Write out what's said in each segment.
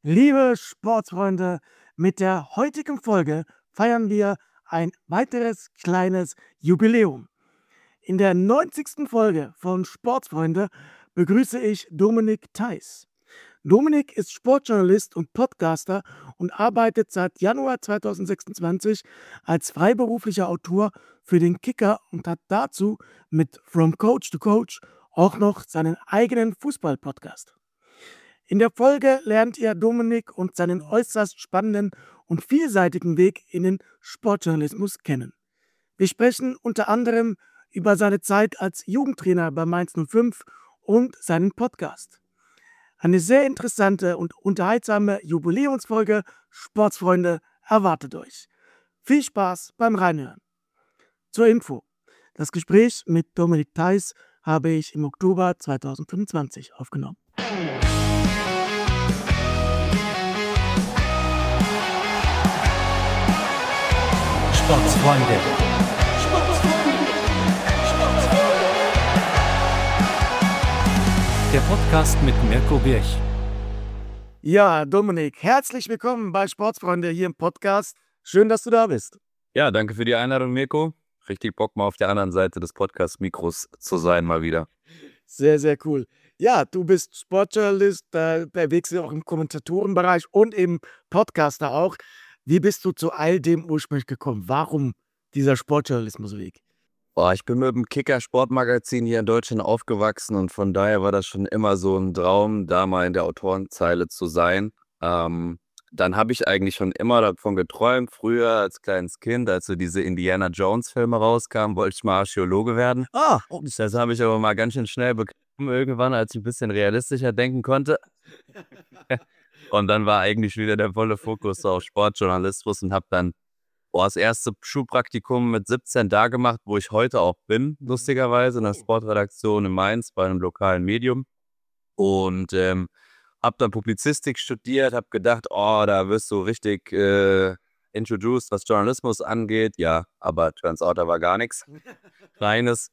Liebe Sportfreunde, mit der heutigen Folge feiern wir ein weiteres kleines Jubiläum. In der 90. Folge von Sportfreunde begrüße ich Dominik Theiss. Dominik ist Sportjournalist und Podcaster und arbeitet seit Januar 2026 als freiberuflicher Autor für den Kicker und hat dazu mit From Coach to Coach auch noch seinen eigenen Fußball-Podcast. In der Folge lernt ihr Dominik und seinen äußerst spannenden und vielseitigen Weg in den Sportjournalismus kennen. Wir sprechen unter anderem über seine Zeit als Jugendtrainer bei Mainz 05 und seinen Podcast. Eine sehr interessante und unterhaltsame Jubiläumsfolge Sportsfreunde erwartet euch. Viel Spaß beim Reinhören. Zur Info: Das Gespräch mit Dominik Theiss habe ich im Oktober 2025 aufgenommen. Sportsfreunde. Der Podcast mit Mirko Birch. Ja, Dominik, herzlich willkommen bei Sportsfreunde hier im Podcast. Schön, dass du da bist. Ja, danke für die Einladung, Mirko. Richtig Bock, mal auf der anderen Seite des Podcast-Mikros zu sein, mal wieder. Sehr, sehr cool. Ja, du bist Sportjournalist, bewegst dich auch im Kommentatorenbereich und im Podcaster auch. Wie bist du zu all dem ursprünglich gekommen? Warum dieser Sportjournalismusweg? Ich bin mit dem Kicker-Sportmagazin hier in Deutschland aufgewachsen und von daher war das schon immer so ein Traum, da mal in der Autorenzeile zu sein. Dann habe ich eigentlich schon immer davon geträumt, früher als kleines Kind, als so diese Indiana Jones-Filme rauskamen, wollte ich mal Archäologe werden. Das habe ich aber mal ganz schön schnell begriffen irgendwann, als ich ein bisschen realistischer denken konnte. Und dann war eigentlich wieder der volle Fokus auf Sportjournalismus und habe dann das erste Schulpraktikum mit 17 da gemacht, wo ich heute auch bin, lustigerweise, in der Sportredaktion in Mainz bei einem lokalen Medium. Und habe dann Publizistik studiert, habe gedacht, da wirst du richtig introduced, was Journalismus angeht. Ja, aber turns out, da war gar nichts. Reiner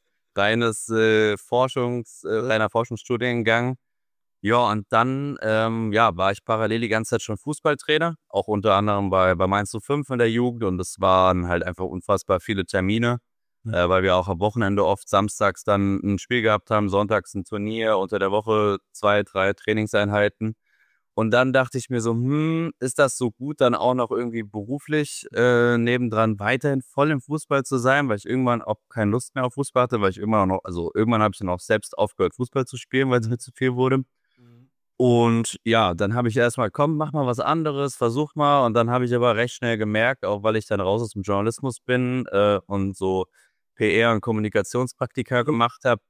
Forschungsstudiengang. Ja, und dann war ich parallel die ganze Zeit schon Fußballtrainer, auch unter anderem bei Mainz 05 in der Jugend, und es waren halt einfach unfassbar viele Termine, weil wir auch am Wochenende oft samstags dann ein Spiel gehabt haben, sonntags ein Turnier, unter der Woche 2, 3 Trainingseinheiten. Und dann dachte ich mir so, ist das so gut, dann auch noch irgendwie beruflich nebendran weiterhin voll im Fußball zu sein, weil ich irgendwann auch keine Lust mehr auf Fußball hatte, weil ich irgendwann habe ich dann auch selbst aufgehört, Fußball zu spielen, weil es mir zu viel wurde. Und ja, dann habe ich erstmal, komm, mach mal was anderes, versuch mal. Und dann habe ich aber recht schnell gemerkt, auch weil ich dann raus aus dem Journalismus bin und so PR- und Kommunikationspraktika gemacht habe,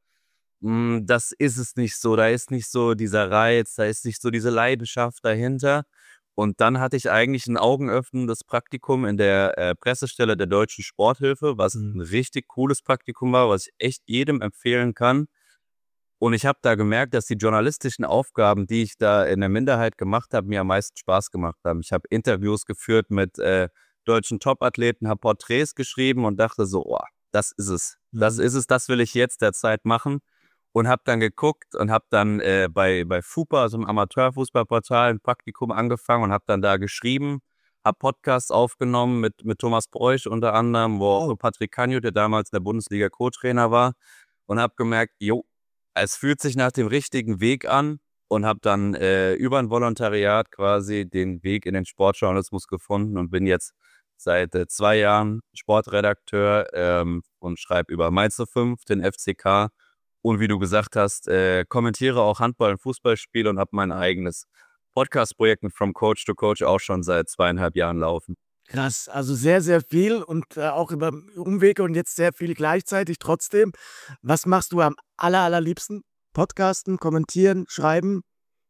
das ist es nicht so. Da ist nicht so dieser Reiz, da ist nicht so diese Leidenschaft dahinter. Und dann hatte ich eigentlich ein augenöffnendes Praktikum in der Pressestelle der Deutschen Sporthilfe, was ein richtig cooles Praktikum war, was ich echt jedem empfehlen kann. Und ich habe da gemerkt, dass die journalistischen Aufgaben, die ich da in der Minderheit gemacht habe, mir am meisten Spaß gemacht haben. Ich habe Interviews geführt mit deutschen Topathleten, habe Porträts geschrieben und dachte so, das ist es. Das ist es, das will ich jetzt derzeit machen. Und habe dann geguckt und habe dann bei FUPA, also im Amateurfußballportal, ein Praktikum angefangen und habe dann da geschrieben, habe Podcasts aufgenommen mit Thomas Bräuch unter anderem, wo auch Patrick Canio, der damals in der Bundesliga Co-Trainer war, und habe gemerkt, es fühlt sich nach dem richtigen Weg an, und habe dann über ein Volontariat quasi den Weg in den Sportjournalismus gefunden und bin jetzt seit 2 Jahren Sportredakteur und schreibe über Mainz 05, den FCK, und wie du gesagt hast, kommentiere auch Handball- und Fußballspiele und habe mein eigenes Podcast-Projekt mit From Coach to Coach auch schon seit 2,5 Jahren laufen. Krass, also sehr, sehr viel und auch über Umwege und jetzt sehr viel gleichzeitig trotzdem. Was machst du am allerliebsten? Podcasten, kommentieren, schreiben?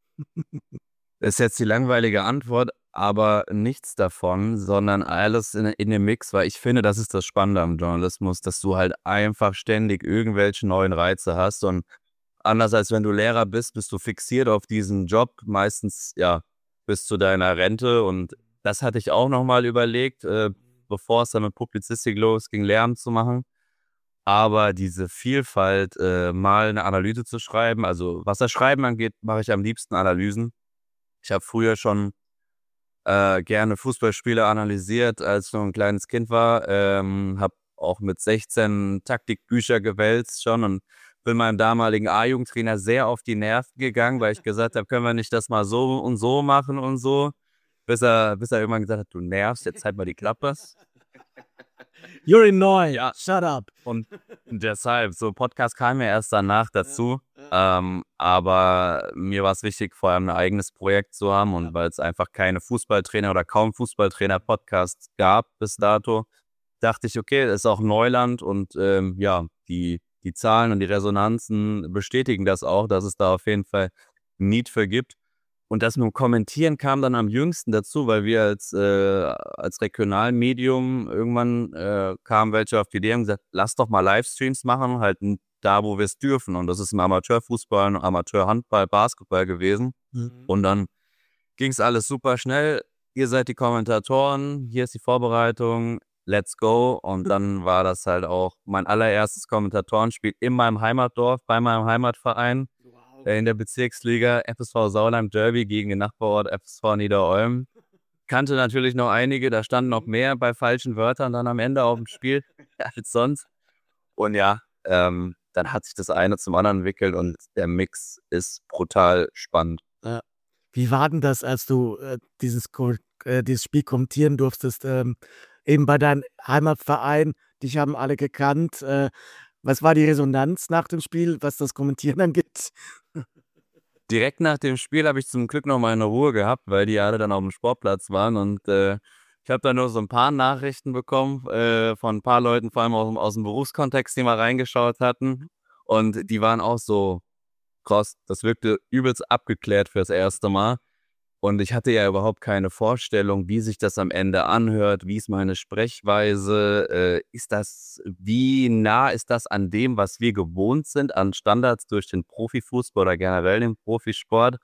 Das ist jetzt die langweilige Antwort, aber nichts davon, sondern alles in dem Mix, weil ich finde, das ist das Spannende am Journalismus, dass du halt einfach ständig irgendwelche neuen Reize hast, und anders als wenn du Lehrer bist, bist du fixiert auf diesen Job, meistens bis zu deiner Rente, und das hatte ich auch nochmal überlegt, bevor es dann mit Publizistik losging, Lehramt zu machen. Aber diese Vielfalt, mal eine Analyse zu schreiben, also was das Schreiben angeht, mache ich am liebsten Analysen. Ich habe früher schon gerne Fußballspiele analysiert, als ich noch ein kleines Kind war. Habe auch mit 16 Taktikbücher gewälzt schon und bin meinem damaligen A-Jugendtrainer sehr auf die Nerven gegangen, weil ich gesagt habe, können wir nicht das mal so und so machen und so. Bis er irgendwann gesagt hat, du nervst, jetzt halt mal die Klappe. You're annoying. Ja. Shut up. Und deshalb, so Podcast kam ja erst danach dazu. Aber mir war es wichtig, vor allem ein eigenes Projekt zu haben und weil es einfach keine Fußballtrainer oder kaum Fußballtrainer-Podcasts gab bis dato, dachte ich, okay, das ist auch Neuland und die Zahlen und die Resonanzen bestätigen das auch, dass es da auf jeden Fall Need für gibt. Und das mit dem Kommentieren kam dann am jüngsten dazu, weil wir als Regionalmedium irgendwann kamen welche auf die Idee und gesagt, lass doch mal Livestreams machen, halt da, wo wir es dürfen. Und das ist im Amateurfußball, Amateurhandball, Basketball gewesen. Und dann ging es alles super schnell. Ihr seid die Kommentatoren, hier ist die Vorbereitung, let's go. Und dann war das halt auch mein allererstes Kommentatorenspiel in meinem Heimatdorf, bei meinem Heimatverein. In der Bezirksliga FSV Sauerland Derby gegen den Nachbarort FSV Niederolm. Kannte natürlich noch einige, da standen noch mehr bei falschen Wörtern dann am Ende auf dem Spiel als sonst. Und dann hat sich das eine zum anderen entwickelt und der Mix ist brutal spannend. Wie war denn das, als du dieses Spiel kommentieren durftest, eben bei deinem Heimatverein? Dich haben alle gekannt. Was war die Resonanz nach dem Spiel, was das Kommentieren angeht? Direkt nach dem Spiel habe ich zum Glück noch mal eine Ruhe gehabt, weil die alle dann auf dem Sportplatz waren und ich habe da nur so ein paar Nachrichten bekommen von ein paar Leuten, vor allem aus dem Berufskontext, die mal reingeschaut hatten und die waren auch so, krass, das wirkte übelst abgeklärt fürs erste Mal. Und ich hatte ja überhaupt keine Vorstellung, wie sich das am Ende anhört, wie ist meine Sprechweise, wie nah ist das an dem, was wir gewohnt sind, an Standards durch den Profifußball oder generell den Profisport.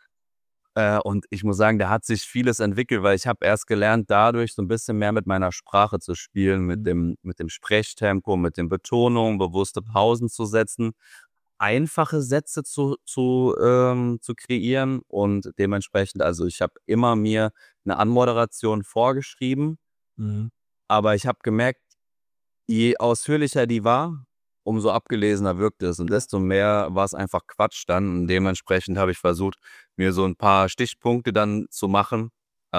Und ich muss sagen, da hat sich vieles entwickelt, weil ich habe erst gelernt, dadurch so ein bisschen mehr mit meiner Sprache zu spielen, mit dem Sprechtempo, mit den Betonungen, bewusste Pausen zu setzen, einfache Sätze zu kreieren und dementsprechend, also ich habe immer mir eine Anmoderation vorgeschrieben, aber ich habe gemerkt, je ausführlicher die war, umso abgelesener wirkte es und desto mehr war es einfach Quatsch dann und dementsprechend habe ich versucht, mir so ein paar Stichpunkte dann zu machen,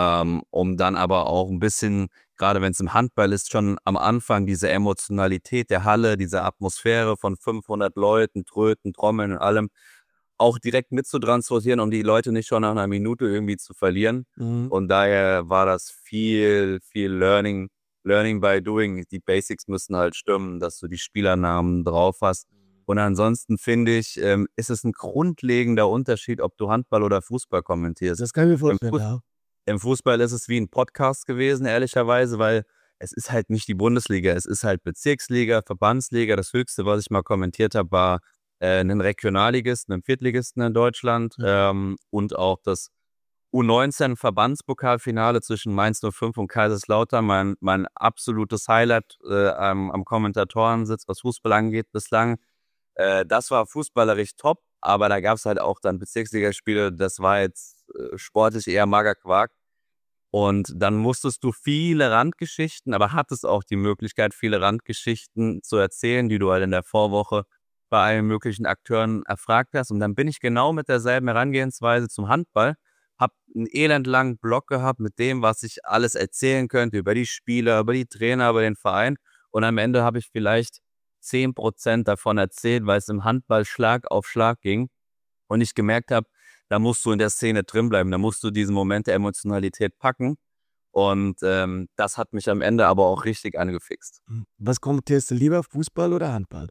um dann aber auch ein bisschen, gerade wenn es im Handball ist, schon am Anfang diese Emotionalität der Halle, diese Atmosphäre von 500 Leuten, Tröten, Trommeln und allem, auch direkt mitzutransportieren, um die Leute nicht schon nach einer Minute irgendwie zu verlieren. Und daher war das viel Learning by doing. Die Basics müssen halt stimmen, dass du die Spielernamen drauf hast. Und ansonsten finde ich, ist es ein grundlegender Unterschied, ob du Handball oder Fußball kommentierst. Das kann ich mir vorstellen, ja. Im Fußball ist es wie ein Podcast gewesen, ehrlicherweise, weil es ist halt nicht die Bundesliga, es ist halt Bezirksliga, Verbandsliga. Das Höchste, was ich mal kommentiert habe, war einen Regionalligisten, einen Viertligisten in Deutschland und auch das U19-Verbandspokalfinale zwischen Mainz 05 und Kaiserslautern. Mein absolutes Highlight am Kommentatorensitz, was Fußball angeht bislang. Das war fußballerisch top, aber da gab es halt auch dann Bezirksligaspiele, das war jetzt sportlich eher mager Quark. Und dann musstest du viele Randgeschichten, aber hattest auch die Möglichkeit, viele Randgeschichten zu erzählen, die du halt in der Vorwoche bei allen möglichen Akteuren erfragt hast. Und dann bin ich genau mit derselben Herangehensweise zum Handball, habe einen elendlangen Block gehabt mit dem, was ich alles erzählen könnte über die Spieler, über die Trainer, über den Verein. Und am Ende habe ich vielleicht 10% davon erzählt, weil es im Handball Schlag auf Schlag ging. Und ich gemerkt habe, da musst du in der Szene drin bleiben, da musst du diesen Moment der Emotionalität packen. Und das hat mich am Ende aber auch richtig angefixt. Was kommentierst du lieber, Fußball oder Handball?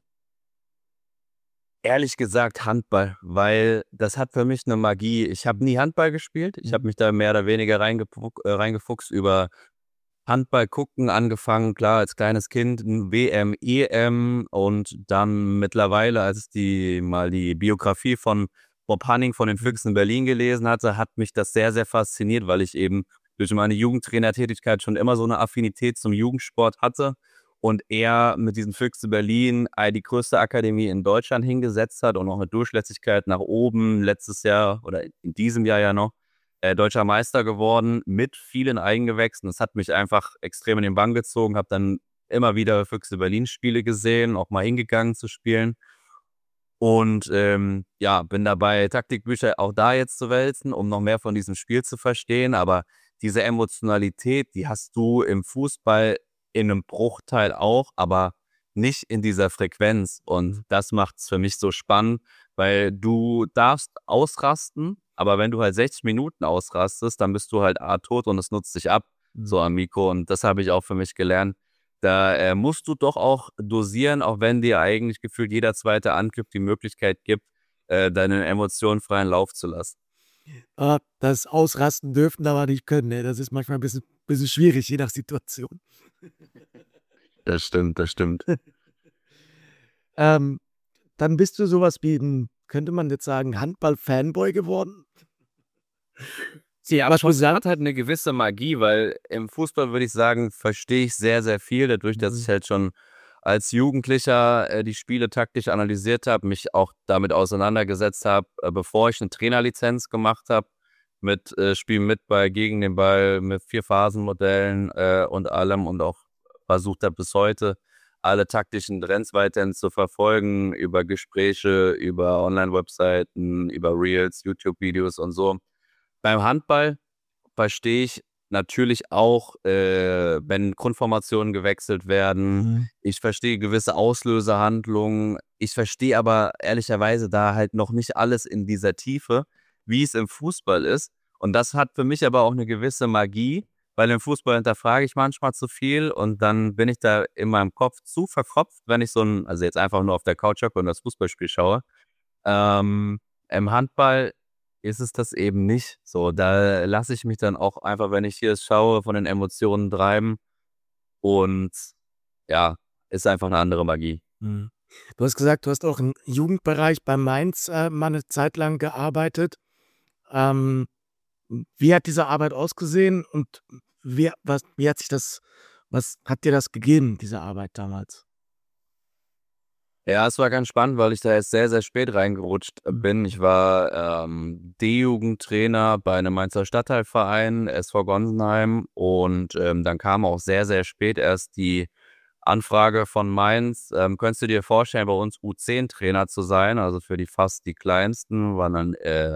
Ehrlich gesagt Handball, weil das hat für mich eine Magie. Ich habe nie Handball gespielt. Ich habe mich da mehr oder weniger reingefuchst über Handball gucken, angefangen, klar, als kleines Kind, WM, EM und dann mittlerweile, als ich die Biografie von Bob Hanning von den Füchsen Berlin gelesen hatte, hat mich das sehr, sehr fasziniert, weil ich eben durch meine Jugendtrainertätigkeit schon immer so eine Affinität zum Jugendsport hatte und er mit diesen Füchse Berlin die größte Akademie in Deutschland hingesetzt hat und auch eine Durchlässigkeit nach oben letztes Jahr oder in diesem Jahr ja noch. Deutscher Meister geworden mit vielen Eigengewächsen. Das hat mich einfach extrem in den Bann gezogen, habe dann immer wieder Füchse Berlin-Spiele gesehen, auch mal hingegangen zu spielen. Und bin dabei, Taktikbücher auch da jetzt zu wälzen, um noch mehr von diesem Spiel zu verstehen. Aber diese Emotionalität, die hast du im Fußball in einem Bruchteil auch, aber nicht in dieser Frequenz. Und das macht es für mich so spannend, weil du darfst ausrasten, aber wenn du halt 60 Minuten ausrastest, dann bist du halt tot und es nutzt dich ab, so am Mikro. Und das habe ich auch für mich gelernt. Da musst du doch auch dosieren, auch wenn dir eigentlich gefühlt jeder zweite Angriff die Möglichkeit gibt, deine Emotionen freien Lauf zu lassen. Das Ausrasten dürfen aber nicht können, ne? Das ist manchmal ein bisschen schwierig, je nach Situation. Das stimmt, das stimmt. Dann bist du sowas wie könnte man jetzt sagen, Handball-Fanboy geworden? Ja, aber es hat halt eine gewisse Magie, weil im Fußball, würde ich sagen, verstehe ich sehr, sehr viel, dadurch, dass ich halt schon als Jugendlicher die Spiele taktisch analysiert habe, mich auch damit auseinandergesetzt habe, bevor ich eine Trainerlizenz gemacht habe, mit Spielen mit Ball, gegen den Ball, mit 4-Phasen-Modellen und allem und auch versucht habe bis heute, alle taktischen Trends weiterhin zu verfolgen, über Gespräche, über Online-Webseiten, über Reels, YouTube-Videos und so. Beim Handball verstehe ich natürlich auch, wenn Grundformationen gewechselt werden. Ich verstehe gewisse Auslöserhandlungen. Ich verstehe aber ehrlicherweise da halt noch nicht alles in dieser Tiefe, wie es im Fußball ist. Und das hat für mich aber auch eine gewisse Magie, weil im Fußball hinterfrage ich manchmal zu viel und dann bin ich da in meinem Kopf zu verkopft, wenn ich also jetzt einfach nur auf der Couch hocke und das Fußballspiel schaue. Im Handball ist es das eben nicht so. Da lasse ich mich dann auch einfach, wenn ich hier es schaue, von den Emotionen treiben und ja, ist einfach eine andere Magie. Du hast gesagt, du hast auch im Jugendbereich bei Mainz mal eine Zeit lang gearbeitet. Wie hat diese Arbeit ausgesehen und was hat dir das gegeben, diese Arbeit damals? Ja, es war ganz spannend, weil ich da erst sehr, sehr spät reingerutscht bin. Ich war D-Jugendtrainer bei einem Mainzer Stadtteilverein, SV Gonsenheim, und dann kam auch sehr, sehr spät erst die Anfrage von Mainz. Könntest du dir vorstellen, bei uns U10-Trainer zu sein? Also für fast die Kleinsten, waren dann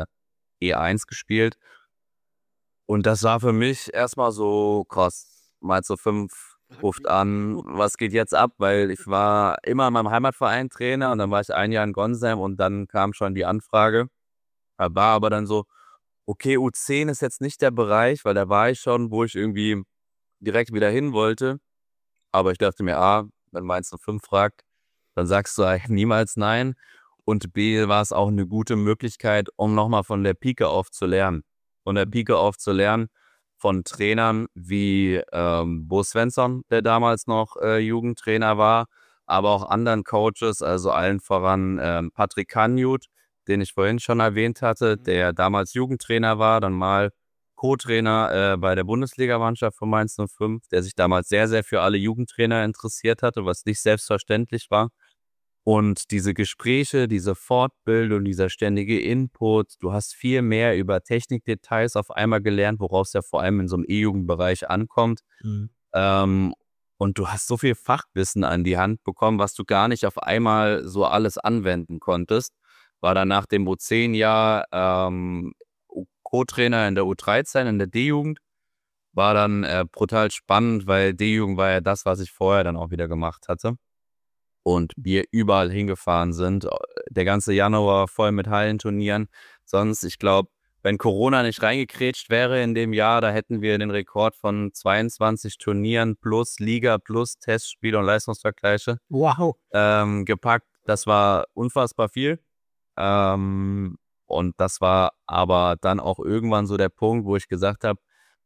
E1 gespielt. Und das war für mich erstmal so krass. Mainz 05 ruft an, was geht jetzt ab? Weil ich war immer in meinem Heimatverein Trainer und dann war ich ein Jahr in Gonsheim und dann kam schon die Anfrage. Da war aber dann so, okay, U10 ist jetzt nicht der Bereich, weil da war ich schon, wo ich irgendwie direkt wieder hin wollte. Aber ich dachte mir, wenn Mainz 05 fragt, dann sagst du eigentlich niemals nein. Und B, war es auch eine gute Möglichkeit, um nochmal von der Pike auf zu lernen. Von der Pike auf zu lernen von Trainern wie Bo Svensson, der damals noch Jugendtrainer war, aber auch anderen Coaches, also allen voran Patrick Kanjut, den ich vorhin schon erwähnt hatte, der damals Jugendtrainer war, dann mal Co-Trainer bei der Bundesligamannschaft von Mainz 05, der sich damals sehr, sehr für alle Jugendtrainer interessiert hatte, was nicht selbstverständlich war. Und diese Gespräche, diese Fortbildung, dieser ständige Input, du hast viel mehr über Technikdetails auf einmal gelernt, worauf es ja vor allem in so einem E-Jugendbereich ankommt. Und du hast so viel Fachwissen an die Hand bekommen, was du gar nicht auf einmal so alles anwenden konntest. War dann nach dem U10-Jahr Co-Trainer in der U13, in der D-Jugend. War dann brutal spannend, weil D-Jugend war ja das, was ich vorher dann auch wieder gemacht hatte. Und wir überall hingefahren sind. Der ganze Januar voll mit Hallenturnieren. Sonst, ich glaube, wenn Corona nicht reingekrätscht wäre in dem Jahr, da hätten wir den Rekord von 22 Turnieren plus Liga plus Testspiele und Leistungsvergleiche gepackt. Das war unfassbar viel. Und das war aber dann auch irgendwann so der Punkt, wo ich gesagt habe,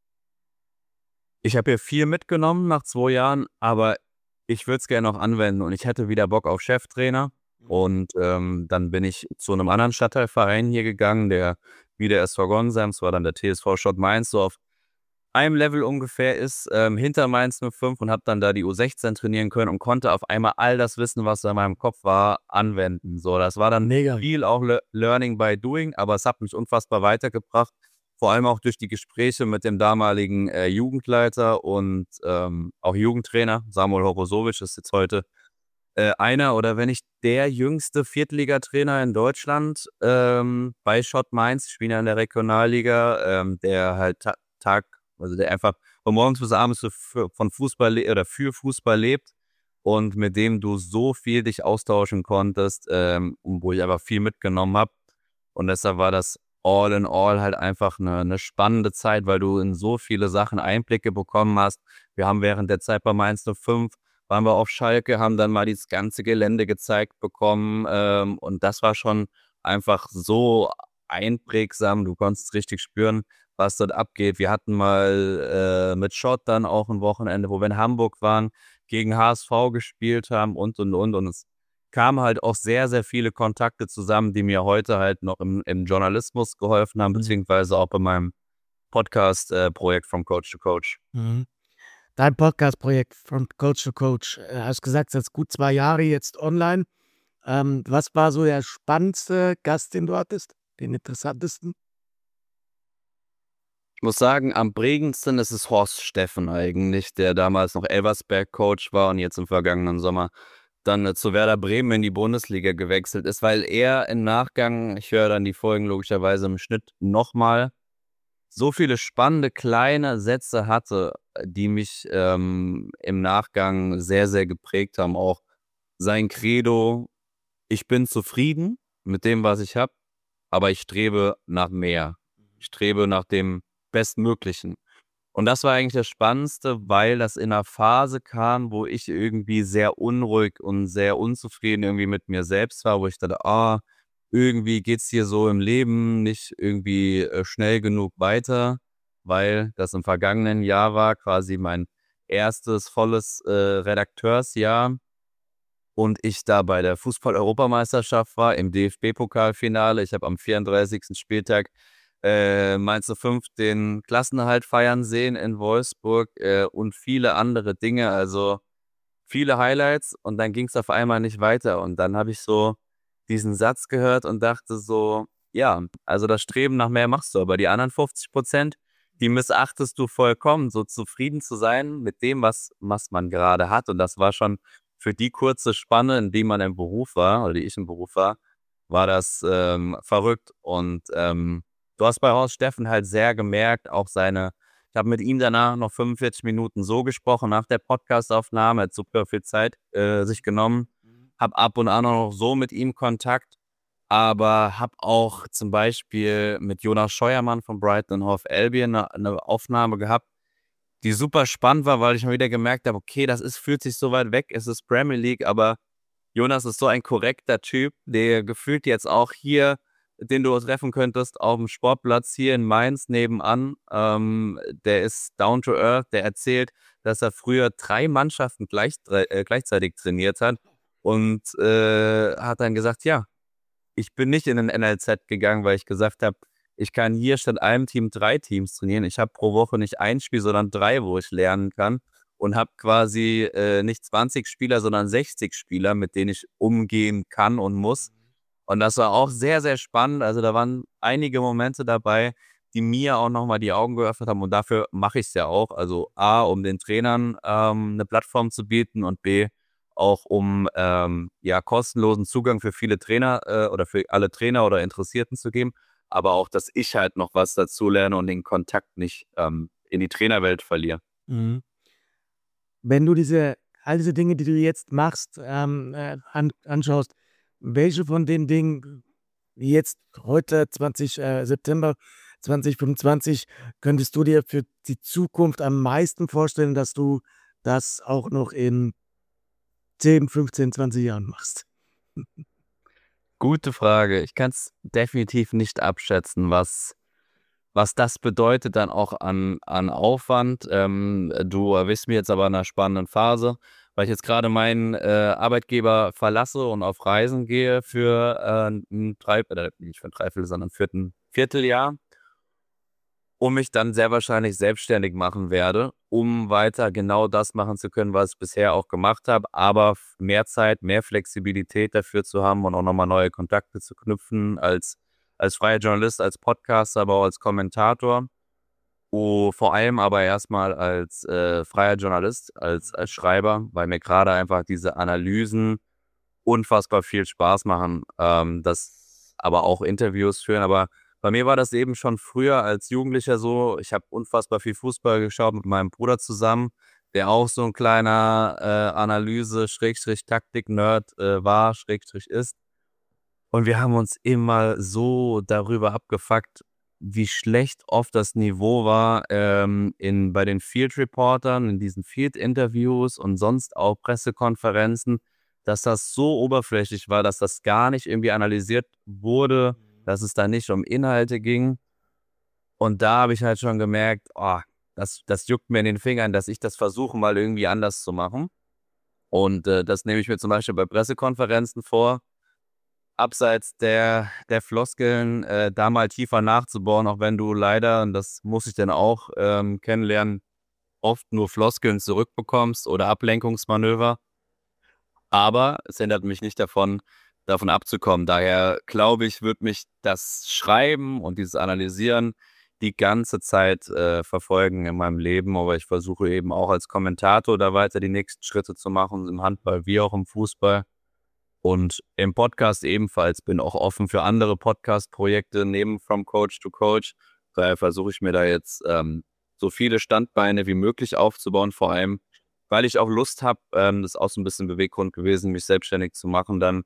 ich habe hier viel mitgenommen nach 2 Jahren, aber ich würde es gerne noch anwenden und ich hätte wieder Bock auf Cheftrainer. Und dann bin ich zu einem anderen Stadtteilverein hier gegangen, der wie der SV Gonsheim, es war dann der TSV Schott Mainz, so auf einem Level ungefähr ist, hinter Mainz 05, und habe dann da die U16 trainieren können und konnte auf einmal all das Wissen, was da in meinem Kopf war, anwenden. So, das war dann Mega. viel auch Learning by Doing, aber es hat mich unfassbar weitergebracht. vor allem auch durch die Gespräche mit dem damaligen Jugendleiter und auch Jugendtrainer. Samuel Horosovic ist jetzt heute einer oder wenn nicht der jüngste Viertligatrainer in Deutschland bei Schott Mainz, spielen ja in der Regionalliga, der halt also der einfach von morgens bis abends von Fußball oder für Fußball lebt und mit dem du so viel dich austauschen konntest, und wo ich einfach viel mitgenommen habe. Und deshalb war das all in all halt einfach eine spannende Zeit, weil du in so viele Sachen Einblicke bekommen hast. Wir haben während der Zeit bei Mainz 05 waren wir auf Schalke, haben dann mal dieses ganze Gelände gezeigt bekommen, und das war schon einfach so einprägsam. Du konntest richtig spüren, was dort abgeht. Wir hatten mal mit Schott dann auch ein Wochenende, wo wir in Hamburg waren, gegen HSV gespielt haben und. Und es kamen halt auch sehr, sehr viele Kontakte zusammen, die mir heute halt noch im Journalismus geholfen haben, beziehungsweise auch bei meinem Podcast-Projekt From Coach to Coach. Dein Podcast-Projekt From Coach to Coach, hast gesagt, das ist gut 2 Jahre jetzt online. Was war so der spannendste Gast, den du hattest? Den interessantesten? Ich muss sagen, am prägendsten ist es Horst Steffen eigentlich, der damals noch Elversberg-Coach war und jetzt im vergangenen Sommer dann zu Werder Bremen in die Bundesliga gewechselt ist, weil er im Nachgang, ich höre dann die Folgen logischerweise im Schnitt nochmal, so viele spannende kleine Sätze hatte, die mich im Nachgang sehr, sehr geprägt haben. Auch sein Credo, ich bin zufrieden mit dem, was ich habe, aber ich strebe nach mehr. Ich strebe nach dem Bestmöglichen. Und das war eigentlich das Spannendste, weil das in einer Phase kam, wo ich irgendwie sehr unruhig und sehr unzufrieden irgendwie mit mir selbst war, wo ich dachte, irgendwie geht's hier so im Leben nicht irgendwie schnell genug weiter, weil das im vergangenen Jahr war, quasi mein erstes volles Redakteursjahr und ich da bei der Fußball-Europameisterschaft war, im DFB-Pokalfinale. Ich habe am 34. Spieltag Mainz 05 den Klassenerhalt feiern sehen in Wolfsburg und viele andere Dinge, also viele Highlights und dann ging es auf einmal nicht weiter und dann habe ich so diesen Satz gehört und dachte so, ja, also das Streben nach mehr machst du, aber die anderen 50%, die missachtest du vollkommen, so zufrieden zu sein mit dem, was man gerade hat und das war schon für die kurze Spanne, in die man im Beruf war, oder die ich im Beruf war das verrückt und du hast bei Horst Steffen halt sehr gemerkt, auch ich habe mit ihm danach noch 45 Minuten so gesprochen, nach der Podcastaufnahme, hat super viel Zeit sich genommen, habe ab und an noch so mit ihm Kontakt, aber habe auch zum Beispiel mit Jonas Scheuermann von Brighton and Hove Albion eine Aufnahme gehabt, die super spannend war, weil ich mal wieder gemerkt habe, okay, fühlt sich so weit weg, es ist Premier League, aber Jonas ist so ein korrekter Typ, der gefühlt jetzt auch hier, den du treffen könntest auf dem Sportplatz hier in Mainz nebenan. Der ist down to earth, der erzählt, dass er früher 3 Mannschaften gleichzeitig trainiert hat und hat dann gesagt, ja, ich bin nicht in den NLZ gegangen, weil ich gesagt habe, ich kann hier statt einem Team 3 Teams trainieren. Ich habe pro Woche nicht ein Spiel, sondern 3, wo ich lernen kann. Und habe quasi nicht 20 Spieler, sondern 60 Spieler, mit denen ich umgehen kann und muss. Und das war auch sehr, sehr spannend. Also da waren einige Momente dabei, die mir auch nochmal die Augen geöffnet haben. Und dafür mache ich es ja auch. Also A, um den Trainern eine Plattform zu bieten und B, auch um kostenlosen Zugang für viele Trainer oder für alle Trainer oder Interessierten zu geben. Aber auch, dass ich halt noch was dazu lerne und den Kontakt nicht in die Trainerwelt verliere. Mhm. Wenn du all diese Dinge, die du jetzt machst, anschaust, welche von den Dingen, wie jetzt heute, September 2025, könntest du dir für die Zukunft am meisten vorstellen, dass du das auch noch in 10, 15, 20 Jahren machst? Gute Frage. Ich kann es definitiv nicht abschätzen, was das bedeutet dann auch an Aufwand. Du erwischst mich jetzt aber in einer spannenden Phase, weil ich jetzt gerade meinen Arbeitgeber verlasse und auf Reisen gehe für nicht für ein Dreiviertel, sondern für ein Vierteljahr und mich dann sehr wahrscheinlich selbstständig machen werde, um weiter genau das machen zu können, was ich bisher auch gemacht habe, aber mehr Zeit, mehr Flexibilität dafür zu haben und auch nochmal neue Kontakte zu knüpfen als als freier Journalist, als Podcaster, aber auch als Kommentator. Vor allem aber erstmal als freier Journalist, als Schreiber, weil mir gerade einfach diese Analysen unfassbar viel Spaß machen. Das aber auch Interviews führen. Aber bei mir war das eben schon früher als Jugendlicher so. Ich habe unfassbar viel Fußball geschaut mit meinem Bruder zusammen, der auch so ein kleiner Analyse-Taktik-Nerd war, ist. Und wir haben uns immer so darüber abgefuckt, wie schlecht oft das Niveau war bei den Field Reportern, in diesen Field-Interviews und sonst auch Pressekonferenzen, dass das so oberflächlich war, dass das gar nicht irgendwie analysiert wurde, dass es da nicht um Inhalte ging. Und da habe ich halt schon gemerkt, das juckt mir in den Fingern, dass ich das versuche, mal irgendwie anders zu machen. Und das nehme ich mir zum Beispiel bei Pressekonferenzen vor, abseits der Floskeln, da mal tiefer nachzubohren, auch wenn du leider, und das muss ich dann auch kennenlernen, oft nur Floskeln zurückbekommst oder Ablenkungsmanöver. Aber es hindert mich nicht davon abzukommen. Daher glaube ich, wird mich das Schreiben und dieses Analysieren die ganze Zeit verfolgen in meinem Leben. Aber ich versuche eben auch als Kommentator da weiter die nächsten Schritte zu machen, im Handball wie auch im Fußball. Und im Podcast ebenfalls, bin auch offen für andere Podcast-Projekte neben From Coach to Coach. Daher versuche ich mir da jetzt so viele Standbeine wie möglich aufzubauen, vor allem, weil ich auch Lust habe, das ist auch so ein bisschen Beweggrund gewesen, mich selbstständig zu machen, dann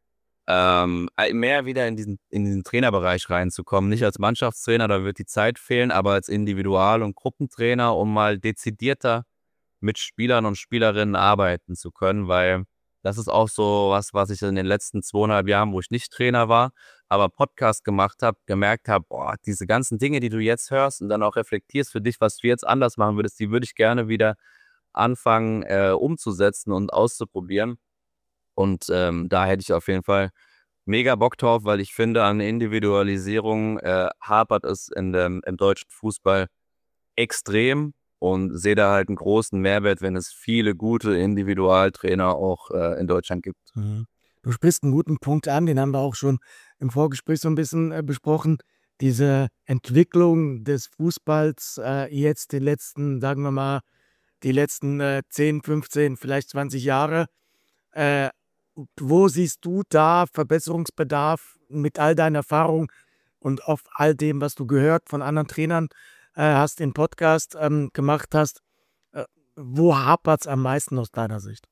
mehr wieder in diesen Trainerbereich reinzukommen. Nicht als Mannschaftstrainer, da wird die Zeit fehlen, aber als Individual- und Gruppentrainer, um mal dezidierter mit Spielern und Spielerinnen arbeiten zu können, weil das ist auch so was ich in den letzten 2,5 Jahren, wo ich nicht Trainer war, aber Podcast gemacht habe, gemerkt habe, diese ganzen Dinge, die du jetzt hörst und dann auch reflektierst für dich, was du jetzt anders machen würdest, die würde ich gerne wieder anfangen umzusetzen und auszuprobieren. Und da hätte ich auf jeden Fall mega Bock drauf, weil ich finde, an Individualisierung hapert es im deutschen Fußball extrem und sehe da halt einen großen Mehrwert, wenn es viele gute Individualtrainer auch in Deutschland gibt. Mhm. Du sprichst einen guten Punkt an, den haben wir auch schon im Vorgespräch so ein bisschen besprochen. Diese Entwicklung des Fußballs jetzt den letzten, sagen wir mal, die letzten 10, 15, vielleicht 20 Jahre. Äh, Wo siehst du da Verbesserungsbedarf mit all deiner Erfahrung und auf all dem, was du gehört von anderen Trainern hast, den Podcast gemacht hast? Wo hapert es am meisten aus deiner Sicht?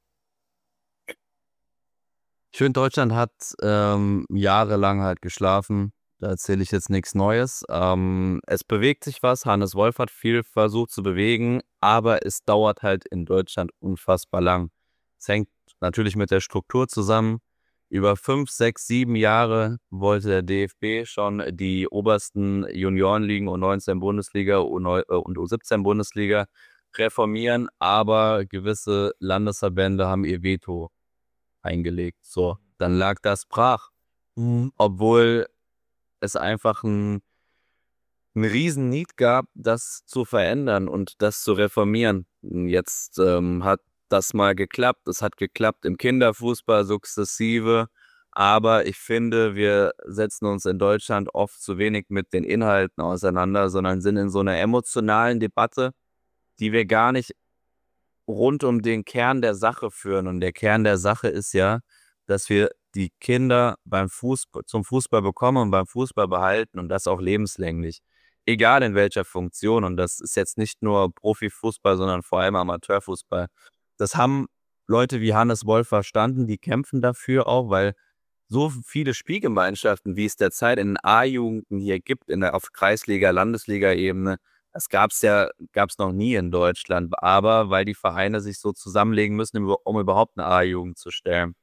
Ich finde, Deutschland hat jahrelang halt geschlafen. Da erzähle ich jetzt nichts Neues. Es bewegt sich was. Hannes Wolf hat viel versucht zu bewegen, aber es dauert halt in Deutschland unfassbar lang. Es hängt natürlich mit der Struktur zusammen. Über 5, 6, 7 Jahre wollte der DFB schon die obersten Juniorenligen, U19 Bundesliga und U17 Bundesliga reformieren, aber gewisse Landesverbände haben ihr Veto eingelegt. So, dann lag das brach. Obwohl es einfach ein riesen Need gab, das zu verändern und das zu reformieren. Jetzt hat das mal geklappt. Es hat geklappt im Kinderfußball sukzessive. Aber ich finde, wir setzen uns in Deutschland oft zu wenig mit den Inhalten auseinander, sondern sind in so einer emotionalen Debatte, die wir gar nicht rund um den Kern der Sache führen. Und der Kern der Sache ist ja, dass wir die Kinder zum Fußball bekommen und beim Fußball behalten und das auch lebenslänglich. Egal in welcher Funktion. Und das ist jetzt nicht nur Profifußball, sondern vor allem Amateurfußball. Das haben Leute wie Hannes Wolf verstanden, die kämpfen dafür auch, weil so viele Spielgemeinschaften, wie es derzeit in den A-Jugendlichen hier gibt, auf Kreisliga-, Landesliga-Ebene, das gab's noch nie in Deutschland, aber weil die Vereine sich so zusammenlegen müssen, um überhaupt eine A-Jugend zu stellen.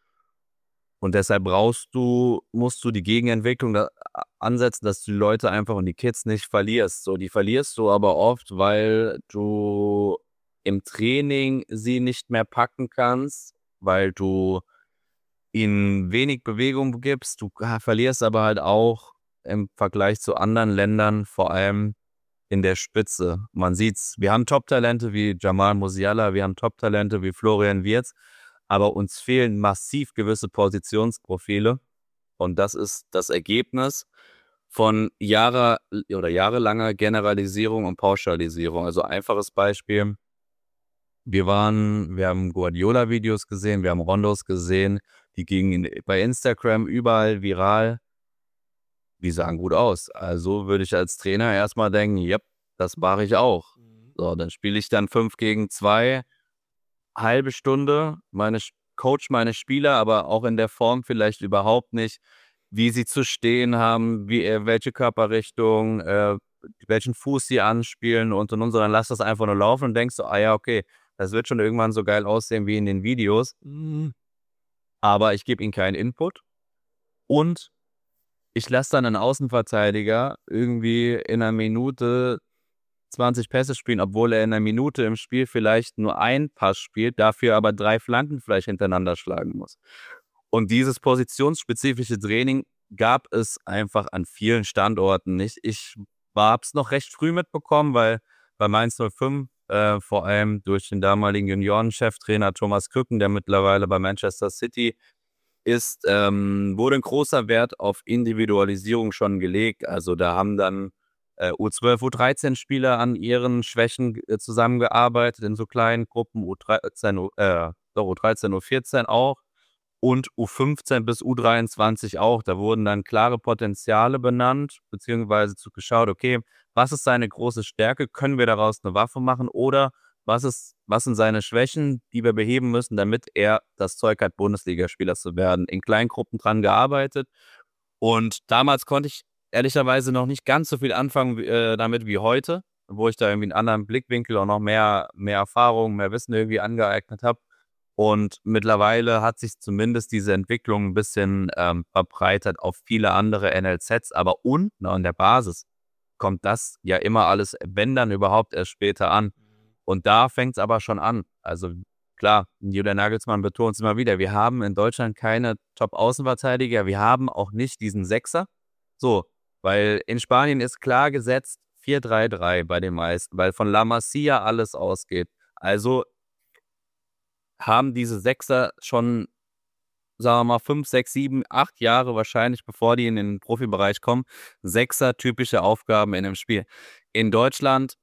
Und deshalb musst du die Gegenentwicklung ansetzen, dass du die Leute einfach und die Kids nicht verlierst. So, die verlierst du aber oft, weil du im Training sie nicht mehr packen kannst, weil du ihnen wenig Bewegung gibst. Du verlierst aber halt auch im Vergleich zu anderen Ländern, vor allem in der Spitze. Man sieht's, wir haben Top-Talente wie Jamal Musiala, wir haben Top-Talente wie Florian Wirtz, aber uns fehlen massiv gewisse Positionsprofile und das ist das Ergebnis. von jahrelanger Generalisierung und Pauschalisierung. Also einfaches Beispiel, wir haben Guardiola-Videos gesehen, wir haben Rondos gesehen, die gingen bei Instagram überall viral. Die sahen gut aus. Also würde ich als Trainer erstmal denken, ja, das mache ich auch. So, dann spiele ich dann 5 gegen 2, halbe Stunde, coach meine Spieler, aber auch in der Form vielleicht überhaupt nicht, wie sie zu stehen haben, welche Körperrichtung, welchen Fuß sie anspielen und, sondern lass das einfach nur laufen und denkst so, ja, okay, das wird schon irgendwann so geil aussehen wie in den Videos, aber ich gebe ihnen keinen Input und ich lasse dann einen Außenverteidiger irgendwie in einer Minute 20 Pässe spielen, obwohl er in einer Minute im Spiel vielleicht nur einen Pass spielt, dafür aber 3 Flanken vielleicht hintereinander schlagen muss. Und dieses positionsspezifische Training gab es einfach an vielen Standorten nicht. Ich habe es noch recht früh mitbekommen, weil bei Mainz 05 vor allem durch den damaligen Junioren-Cheftrainer Thomas Krücken, der mittlerweile bei Manchester City ist, wurde ein großer Wert auf Individualisierung schon gelegt. Also da haben dann U12, U13-Spieler an ihren Schwächen zusammengearbeitet in so kleinen Gruppen, U13, U13, U14 auch und U15 bis U23 auch. Da wurden dann klare Potenziale benannt, beziehungsweise geschaut, okay, was ist seine große Stärke? Können wir daraus eine Waffe machen? Oder was sind seine Schwächen, die wir beheben müssen, damit er das Zeug hat, Bundesligaspieler zu werden? In Kleingruppen dran gearbeitet. Und damals konnte ich ehrlicherweise noch nicht ganz so viel anfangen damit wie heute, wo ich da irgendwie einen anderen Blickwinkel und noch mehr Erfahrung, mehr Wissen irgendwie angeeignet habe. Und mittlerweile hat sich zumindest diese Entwicklung ein bisschen verbreitert auf viele andere NLZs, aber unten an der Basis kommt das ja immer alles, wenn dann überhaupt, erst später an. Und da fängt es aber schon an. Also klar, Julian Nagelsmann betont es immer wieder, wir haben in Deutschland keine Top-Außenverteidiger, wir haben auch nicht diesen Sechser. So, weil in Spanien ist klar gesetzt 4-3-3 bei den meisten, weil von La Masia alles ausgeht. Also haben diese Sechser schon, sagen wir mal, 5, 6, 7, 8 Jahre wahrscheinlich, bevor die in den Profibereich kommen, Sechser typische Aufgaben in dem Spiel. In Deutschland,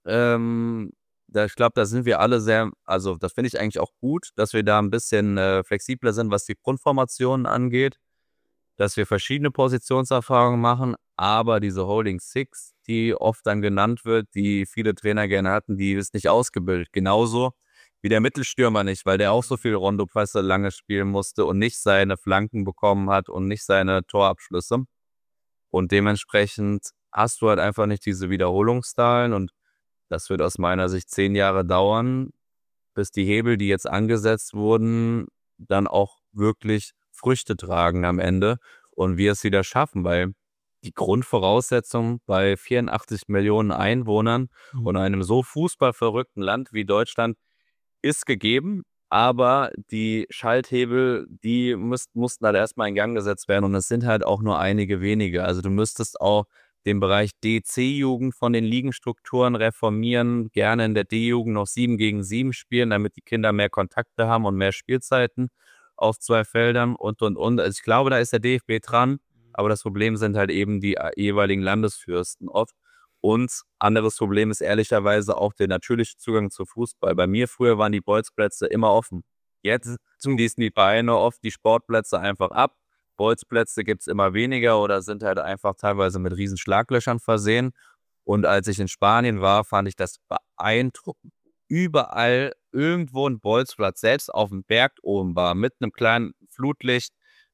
ich glaube, da sind wir alle also das finde ich eigentlich auch gut, dass wir da ein bisschen flexibler sind, was die Grundformationen angeht, dass wir verschiedene Positionserfahrungen machen, aber diese Holding Six, die oft dann genannt wird, die viele Trainer gerne hatten, die ist nicht ausgebildet. Genauso wie der Mittelstürmer nicht, weil der auch so viel Rondo-Pässe lange spielen musste und nicht seine Flanken bekommen hat und nicht seine Torabschlüsse. Und dementsprechend hast du halt einfach nicht diese Wiederholungszahlen und das wird aus meiner Sicht 10 Jahre dauern, bis die Hebel, die jetzt angesetzt wurden, dann auch wirklich Früchte tragen am Ende und wir es wieder schaffen, weil die Grundvoraussetzung bei 84 Millionen Einwohnern und einem so fußballverrückten Land wie Deutschland ist gegeben, aber die Schalthebel, die mussten halt erstmal in Gang gesetzt werden und es sind halt auch nur einige wenige. Also du müsstest auch den Bereich DC-Jugend von den Ligenstrukturen reformieren, gerne in der D-Jugend noch 7 gegen 7 spielen, damit die Kinder mehr Kontakte haben und mehr Spielzeiten auf 2 Feldern und. Also ich glaube, da ist der DFB dran, aber das Problem sind halt eben die jeweiligen Landesfürsten oft. Und anderes Problem ist ehrlicherweise auch der natürliche Zugang zu Fußball. Bei mir früher waren die Bolzplätze immer offen. Jetzt schließen die Vereine oft die Sportplätze einfach ab. Bolzplätze gibt es immer weniger oder sind halt einfach teilweise mit riesen Schlaglöchern versehen. Und als ich in Spanien war, fand ich das beeindruckend. Überall irgendwo ein Bolzplatz, selbst auf dem Berg oben war, mit einem kleinen Flutlicht,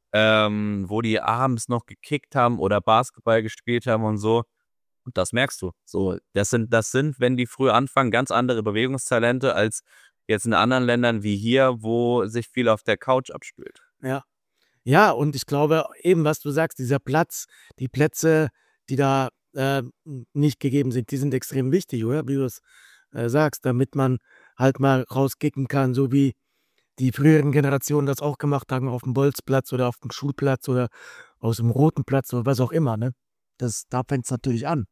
wo die abends noch gekickt haben oder Basketball gespielt haben und so. Und das merkst du. So, das sind, wenn die früh anfangen, ganz andere Bewegungstalente als jetzt in anderen Ländern wie hier, wo sich viel auf der Couch abspielt. Ja. Ja, und ich glaube eben, was du sagst, dieser Platz, die Plätze, die da nicht gegeben sind, die sind extrem wichtig, oder? Wie du es sagst, damit man halt mal rauskicken kann, so wie die früheren Generationen das auch gemacht haben, auf dem Bolzplatz oder auf dem Schulplatz oder aus dem Roten Platz oder was auch immer, ne? Da fängt es natürlich an.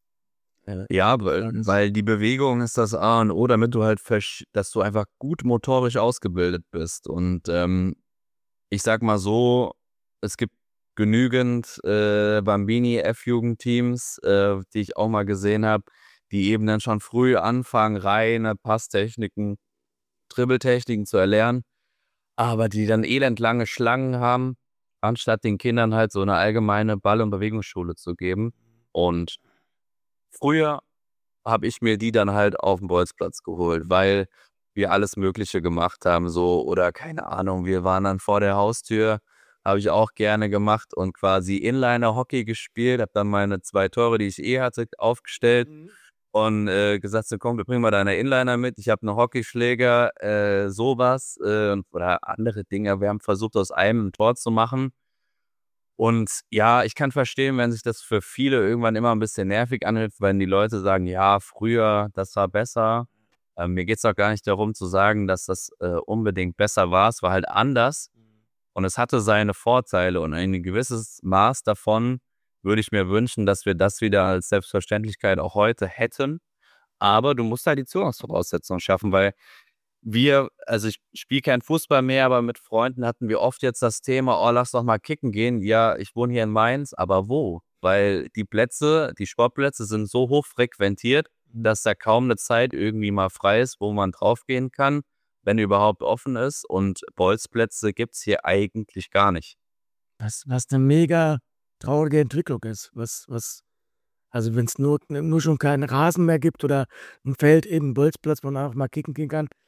Ja, weil die Bewegung ist das A und O, damit du halt, dass du einfach gut motorisch ausgebildet bist. Und ich sag mal so, es gibt genügend Bambini F-Jugendteams, die ich auch mal gesehen habe, die eben dann schon früh anfangen, reine Passtechniken, Dribbeltechniken zu erlernen, aber die dann elendlange Schlangen haben, anstatt den Kindern halt so eine allgemeine Ball- und Bewegungsschule zu geben. Und früher habe ich mir die dann halt auf den Bolzplatz geholt, weil wir alles Mögliche gemacht haben, so, oder keine Ahnung, wir waren dann vor der Haustür, habe ich auch gerne gemacht und quasi Inliner-Hockey gespielt, habe dann meine 2 Tore, die ich hatte, aufgestellt und gesagt, so komm, wir bringen mal deine Inliner mit, ich habe einen Hockeyschläger, sowas oder andere Dinge. Wir haben versucht, aus einem ein Tor zu machen. Und ja, ich kann verstehen, wenn sich das für viele irgendwann immer ein bisschen nervig anhört, wenn die Leute sagen, ja, früher, das war besser. Mir geht's auch gar nicht darum zu sagen, dass das unbedingt besser war. Es war halt anders und es hatte seine Vorteile und ein gewisses Maß davon würde ich mir wünschen, dass wir das wieder als Selbstverständlichkeit auch heute hätten. Aber du musst halt die Zugangsvoraussetzungen schaffen, weil also ich spiele keinen Fußball mehr, aber mit Freunden hatten wir oft jetzt das Thema, oh, lass doch mal kicken gehen. Ja, ich wohne hier in Mainz, aber wo? Weil die Sportplätze sind so hoch frequentiert, dass da kaum eine Zeit irgendwie mal frei ist, wo man draufgehen kann, wenn überhaupt offen ist. Und Bolzplätze gibt's hier eigentlich gar nicht. Was eine mega traurige Entwicklung ist. Also wenn es nur schon keinen Rasen mehr gibt oder ein Feld, eben 'n Bolzplatz, wo man einfach mal kicken gehen kann.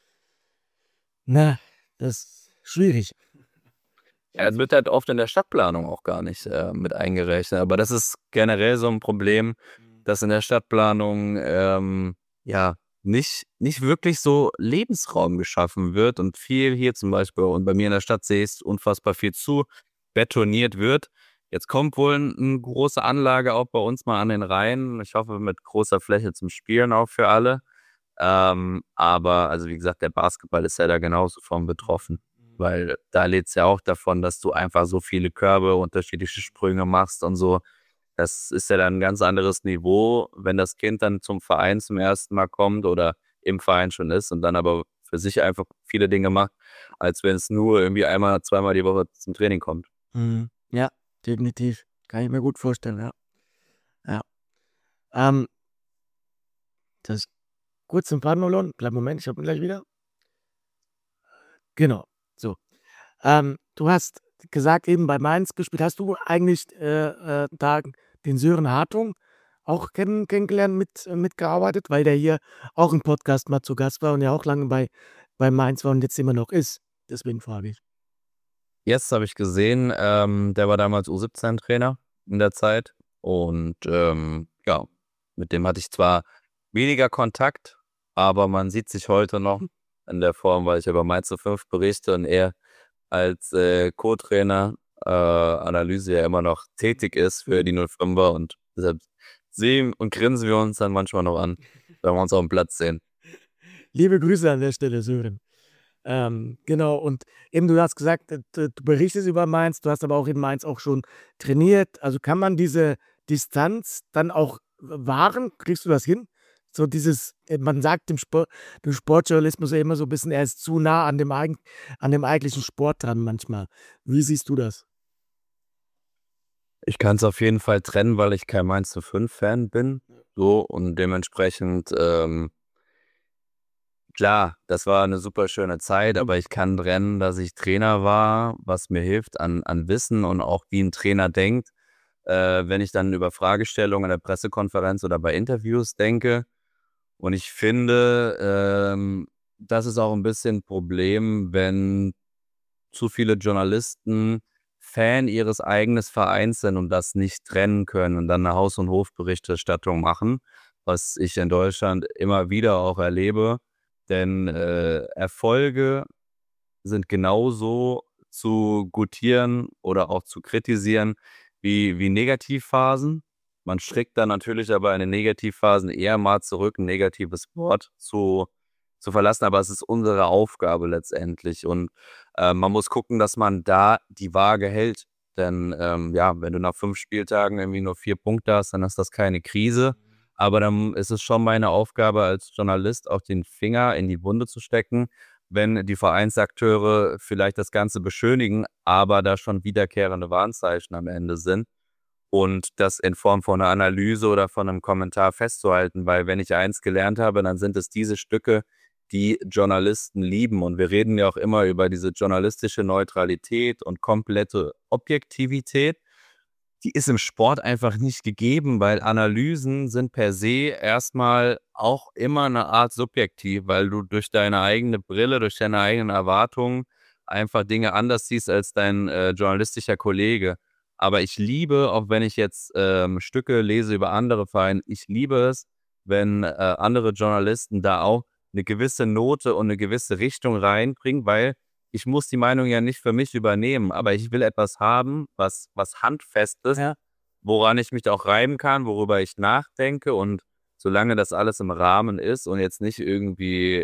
Na, das ist schwierig. Ja, es wird halt oft in der Stadtplanung auch gar nicht mit eingerechnet. Aber das ist generell so ein Problem, dass in der Stadtplanung ja nicht wirklich so Lebensraum geschaffen wird und viel hier zum Beispiel und bei mir in der Stadt sehe ich es unfassbar viel zu betoniert wird. Jetzt kommt wohl eine große Anlage auch bei uns mal an den Rhein. Ich hoffe mit großer Fläche zum Spielen auch für alle. Aber also wie gesagt, der Basketball ist ja da genauso von betroffen. Weil da lädt's ja auch davon, dass du einfach so viele Körbe, unterschiedliche Sprünge machst und so. Das ist ja dann ein ganz anderes Niveau, wenn das Kind dann zum Verein zum ersten Mal kommt oder im Verein schon ist und dann aber für sich einfach viele Dinge macht, als wenn es nur irgendwie einmal, zweimal die Woche zum Training kommt. Ja, definitiv. Kann ich mir gut vorstellen, ja. Ja. Ähm, das kurz zum Faden. Kleinen Moment, ich habe ihn gleich wieder. Genau, so. Du hast gesagt, eben bei Mainz gespielt. Hast du eigentlich da den Sören Hartung auch kennengelernt, mitgearbeitet, weil der hier auch im Podcast mal zu Gast war und ja auch lange bei Mainz war und jetzt immer noch ist. Deswegen frage ich. Jetzt habe ich gesehen, der war damals U17-Trainer in der Zeit und ja, mit dem hatte ich zwar weniger Kontakt, aber man sieht sich heute noch in der Form, weil ich über Mainz 05 berichte und er als Co-Trainer Analyse ja immer noch tätig ist für die 05er und deshalb sehen und grinsen wir uns dann manchmal noch an, wenn wir uns auf dem Platz sehen. Liebe Grüße an der Stelle, Sören. Genau, und eben du hast gesagt, du berichtest über Mainz, du hast aber auch in Mainz auch schon trainiert. Also kann man diese Distanz dann auch wahren? Kriegst du das hin? So dieses, man sagt dem Sportjournalismus ja immer so ein bisschen, er ist zu nah an dem eigentlichen Sport dran manchmal. Wie siehst du das? Ich kann es auf jeden Fall trennen, weil ich kein Mainz 05-Fan bin. So, und dementsprechend, klar, das war eine super schöne Zeit, aber ich kann trennen, dass ich Trainer war, was mir hilft an Wissen und auch wie ein Trainer denkt. Wenn ich dann über Fragestellungen in der Pressekonferenz oder bei Interviews denke. Und ich finde, das ist auch ein bisschen ein Problem, wenn zu viele Journalisten Fan ihres eigenen Vereins sind und das nicht trennen können und dann eine Haus- und Hofberichterstattung machen, was ich in Deutschland immer wieder auch erlebe. Denn Erfolge sind genauso zu gutieren oder auch zu kritisieren wie Negativphasen. Man strickt dann natürlich aber in den Negativphasen eher mal zurück, ein negatives Wort zu verlassen, aber es ist unsere Aufgabe letztendlich und man muss gucken, dass man da die Waage hält. Denn ja, wenn du nach 5 Spieltagen irgendwie nur 4 Punkte hast, dann ist das keine Krise. Aber dann ist es schon meine Aufgabe als Journalist, auch den Finger in die Wunde zu stecken, wenn die Vereinsakteure vielleicht das Ganze beschönigen, aber da schon wiederkehrende Warnzeichen am Ende sind. Und das in Form von einer Analyse oder von einem Kommentar festzuhalten, weil wenn ich eins gelernt habe, dann sind es diese Stücke, die Journalisten lieben. Und wir reden ja auch immer über diese journalistische Neutralität und komplette Objektivität. Die ist im Sport einfach nicht gegeben, weil Analysen sind per se erstmal auch immer eine Art subjektiv, weil du durch deine eigene Brille, durch deine eigenen Erwartungen einfach Dinge anders siehst als dein journalistischer Kollege. Aber ich liebe, auch wenn ich jetzt Stücke lese über andere Vereine, ich liebe es, wenn andere Journalisten da auch eine gewisse Note und eine gewisse Richtung reinbringen, weil ich muss die Meinung ja nicht für mich übernehmen, aber ich will etwas haben, was handfest ist, Ja. woran ich mich auch reiben kann, worüber ich nachdenke, und solange das alles im Rahmen ist und jetzt nicht irgendwie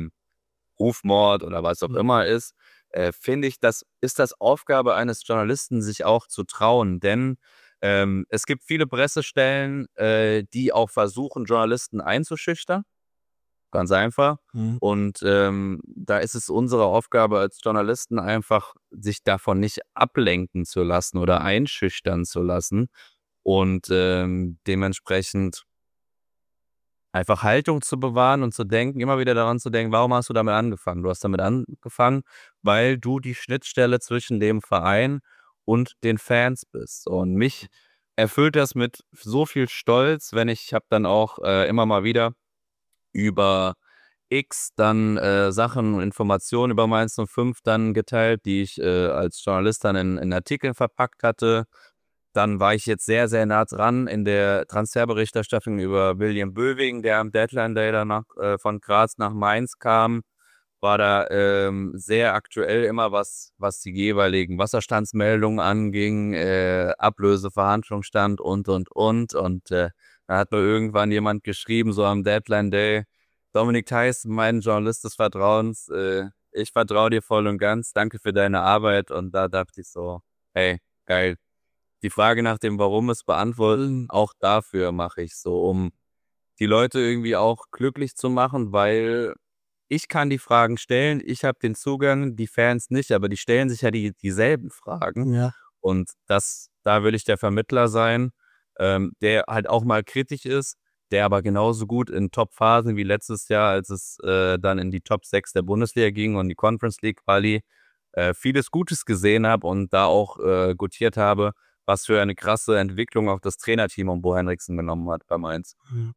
Rufmord oder was auch immer ist, finde ich, das ist das Aufgabe eines Journalisten, sich auch zu trauen. Denn es gibt viele Pressestellen, die auch versuchen, Journalisten einzuschüchtern. Ganz einfach. Mhm. Und da ist es unsere Aufgabe als Journalisten einfach, sich davon nicht ablenken zu lassen oder einschüchtern zu lassen. Und dementsprechend einfach Haltung zu bewahren und zu denken, immer wieder daran zu denken, warum hast du damit angefangen? Du hast damit angefangen, weil du die Schnittstelle zwischen dem Verein und den Fans bist. Und mich erfüllt das mit so viel Stolz, wenn ich habe dann auch immer mal wieder über X dann Sachen und Informationen über Mainz 05 dann geteilt, die ich als Journalist dann in Artikeln verpackt hatte. Dann war ich jetzt sehr, sehr nah dran in der Transferberichterstattung über William Böwing, der am Deadline Day danach von Graz nach Mainz kam. War da sehr aktuell immer, was die jeweiligen Wasserstandsmeldungen anging, Ablöse, Verhandlungsstand und. Und da hat mir irgendwann jemand geschrieben, so am Deadline Day: Dominik Theiss, mein Journalist des Vertrauens, ich vertraue dir voll und ganz, danke für deine Arbeit. Und da dachte ich so, hey, geil. Die Frage nach dem Warum es beantworten, auch dafür mache ich so, um die Leute irgendwie auch glücklich zu machen, weil ich kann die Fragen stellen, ich habe den Zugang, die Fans nicht, aber die stellen sich ja dieselben Fragen. Ja. Und da will ich der Vermittler sein, der halt auch mal kritisch ist, der aber genauso gut in Top-Phasen wie letztes Jahr, als es dann in die Top 6 der Bundesliga ging und die Conference League Quali, vieles Gutes gesehen habe und da auch gutiert habe, was für eine krasse Entwicklung auch das Trainerteam um Bo Henriksen genommen hat bei Mainz. Mhm.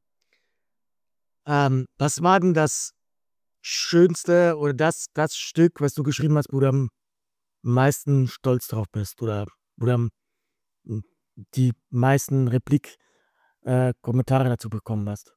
Was war denn das Schönste oder das Stück, was du geschrieben hast, wo du am meisten stolz drauf bist oder wo du die meisten Kommentare dazu bekommen hast?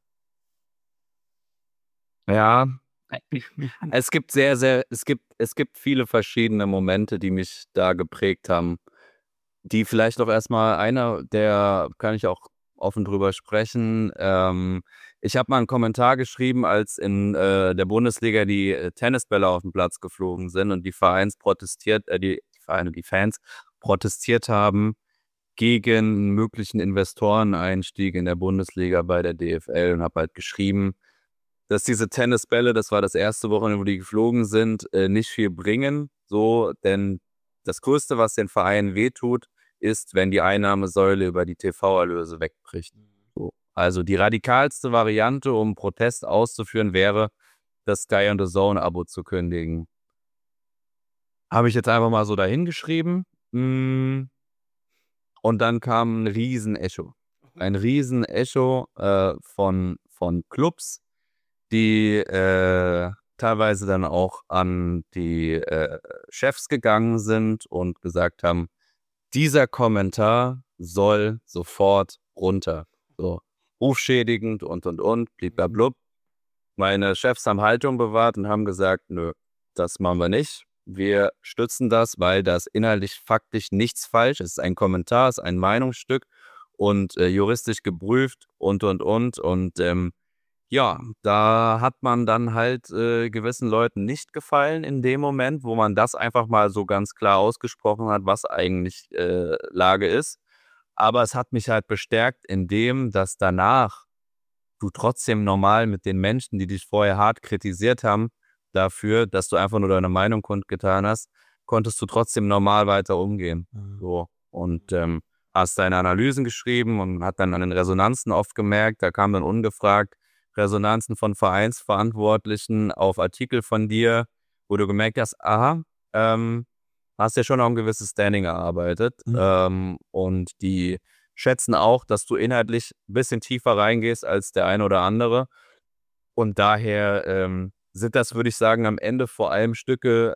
Ja, es gibt es gibt viele verschiedene Momente, die mich da geprägt haben, die vielleicht auch erstmal einer, der kann ich auch offen drüber sprechen. Ich habe mal einen Kommentar geschrieben, als in der Bundesliga die Tennisbälle auf den Platz geflogen sind und die Fans protestiert haben gegen einen möglichen Investoreneinstieg in der Bundesliga bei der DFL, und habe halt geschrieben, dass diese Tennisbälle, das war das erste Wochenende, wo die geflogen sind, nicht viel bringen, so, denn das Größte, was den Vereinen wehtut, ist, wenn die Einnahmesäule über die TV-Erlöse wegbricht. So. Also die radikalste Variante, um Protest auszuführen, wäre, das Sky und the Zone-Abo zu kündigen. Habe ich jetzt einfach mal so dahingeschrieben. Und dann kam ein Riesenecho. Ein Riesenecho von Clubs, die teilweise dann auch an die Chefs gegangen sind und gesagt haben, dieser Kommentar soll sofort runter. So, rufschädigend und, bliblablub. Meine Chefs haben Haltung bewahrt und haben gesagt, nö, das machen wir nicht. Wir stützen das, weil das inhaltlich faktisch nichts falsch ist. Es ist ein Kommentar, es ist ein Meinungsstück und juristisch geprüft und. Und ja, da hat man dann halt gewissen Leuten nicht gefallen in dem Moment, wo man das einfach mal so ganz klar ausgesprochen hat, was eigentlich Lage ist. Aber es hat mich halt bestärkt in dem, dass danach du trotzdem normal mit den Menschen, die dich vorher hart kritisiert haben, dafür, dass du einfach nur deine Meinung kundgetan hast, konntest du trotzdem normal weiter umgehen. So. Und hast deine Analysen geschrieben und hat dann an den Resonanzen oft gemerkt, da kamen dann ungefragt Resonanzen von Vereinsverantwortlichen auf Artikel von dir, wo du gemerkt hast, aha, hast ja schon auch ein gewisses Standing erarbeitet. Und die schätzen auch, dass du inhaltlich ein bisschen tiefer reingehst als der eine oder andere. Und daher sind das, würde ich sagen, am Ende vor allem Stücke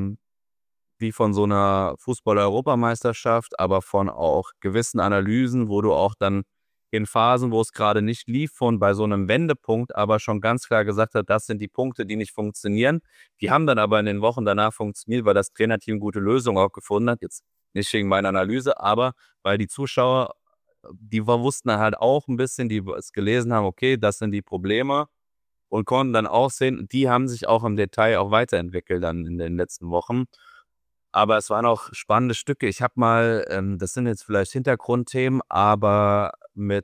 wie von so einer Fußball-Europameisterschaft, aber von auch gewissen Analysen, wo du auch dann in Phasen, wo es gerade nicht lief, und bei so einem Wendepunkt aber schon ganz klar gesagt hat, das sind die Punkte, die nicht funktionieren. Die haben dann aber in den Wochen danach funktioniert, weil das Trainerteam gute Lösungen auch gefunden hat. Jetzt nicht wegen meiner Analyse, aber weil die Zuschauer, die wussten halt auch ein bisschen, die es gelesen haben, okay, das sind die Probleme, und konnten dann auch sehen, die haben sich auch im Detail auch weiterentwickelt dann in den letzten Wochen. Aber es waren auch spannende Stücke. Ich habe mal, das sind jetzt vielleicht Hintergrundthemen, aber mit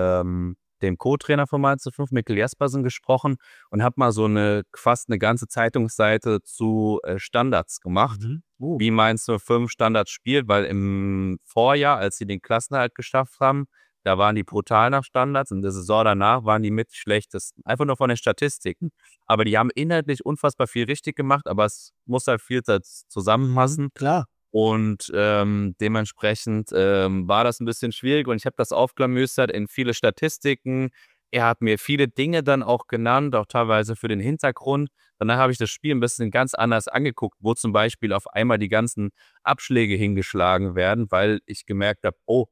dem Co-Trainer von Mainz 05, Mikkel Jespersen, gesprochen und habe mal fast eine ganze Zeitungsseite zu Standards gemacht, wie Mainz 05 Standards spielt, weil im Vorjahr, als sie den Klassenerhalt geschafft haben, da waren die brutal nach Standards, und in der Saison danach waren die mit schlechtesten. Einfach nur von den Statistiken. Aber die haben inhaltlich unfassbar viel richtig gemacht, aber es muss halt viel zusammenpassen. Klar. Und dementsprechend war das ein bisschen schwierig, und ich habe das aufklamüstert in viele Statistiken. Er hat mir viele Dinge dann auch genannt, auch teilweise für den Hintergrund. Danach habe ich das Spiel ein bisschen ganz anders angeguckt, wo zum Beispiel auf einmal die ganzen Abschläge hingeschlagen werden, weil ich gemerkt habe, oh,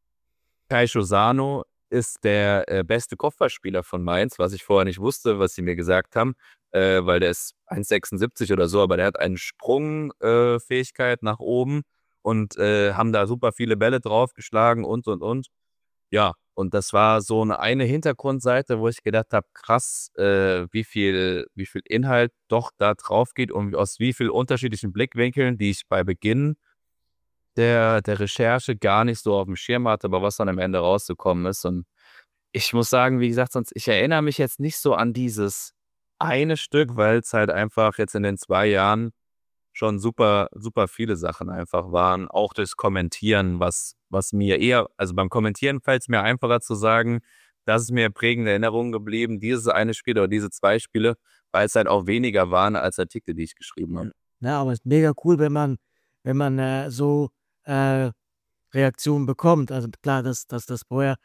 Kai Schosano ist der beste Kopfballspieler von Mainz, was ich vorher nicht wusste, was sie mir gesagt haben, weil der ist 1,76 oder so, aber der hat eine Sprungfähigkeit nach oben, und haben da super viele Bälle draufgeschlagen und. Ja, und das war so eine Hintergrundseite, wo ich gedacht habe, krass, wie viel Inhalt doch da drauf geht und aus wie vielen unterschiedlichen Blickwinkeln, die ich bei Beginn der Recherche gar nicht so auf dem Schirm hatte, aber was dann am Ende rausgekommen ist. Und ich muss sagen, wie gesagt, ich erinnere mich jetzt nicht so an dieses eine Stück, weil es halt einfach jetzt in den 2 Jahren schon super, super viele Sachen einfach waren. Auch das Kommentieren, was mir eher, also beim Kommentieren fällt es mir einfacher zu sagen, das ist mir prägende Erinnerung geblieben, dieses eine Spiel oder diese 2 Spiele, weil es halt auch weniger waren als Artikel, die ich geschrieben habe. Ja, aber es ist mega cool, wenn man so Reaktionen bekommt. Also klar, das vorher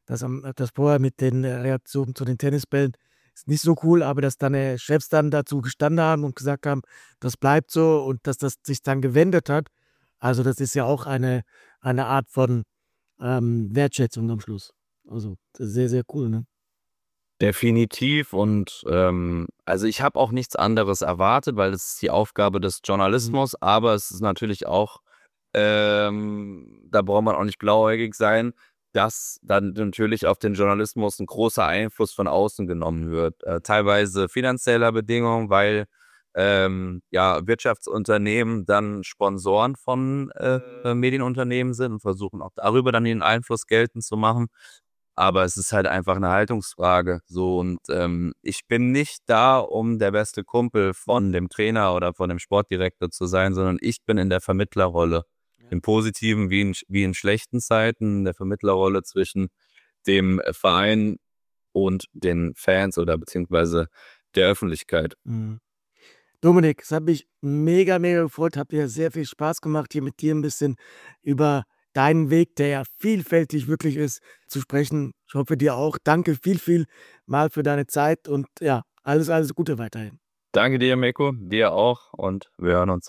mit den Reaktionen zu den Tennisbällen ist nicht so cool, aber dass deine Chefs dann dazu gestanden haben und gesagt haben, das bleibt so, und dass das sich dann gewendet hat. Also das ist ja auch eine Art von Wertschätzung am Schluss. Also das ist sehr, sehr cool, ne? Definitiv, und also ich habe auch nichts anderes erwartet, weil es ist die Aufgabe des Journalismus, aber es ist natürlich auch, da braucht man auch nicht blauäugig sein, dass dann natürlich auf den Journalismus ein großer Einfluss von außen genommen wird. Teilweise finanzieller Bedingungen, weil Wirtschaftsunternehmen dann Sponsoren von Medienunternehmen sind und versuchen auch darüber dann den Einfluss geltend zu machen. Aber es ist halt einfach eine Haltungsfrage. So, und ich bin nicht da, um der beste Kumpel von dem Trainer oder von dem Sportdirektor zu sein, sondern ich bin in der Vermittlerrolle. In positiven wie in schlechten Zeiten, in der Vermittlerrolle zwischen dem Verein und den Fans oder beziehungsweise der Öffentlichkeit. Dominik, es hat mich mega, mega gefreut. Hat mir sehr viel Spaß gemacht, hier mit dir ein bisschen über deinen Weg, der ja vielfältig wirklich ist, zu sprechen. Ich hoffe, dir auch. Danke viel mal für deine Zeit, und ja, alles Gute weiterhin. Danke dir, Mirko, dir auch, und wir hören uns.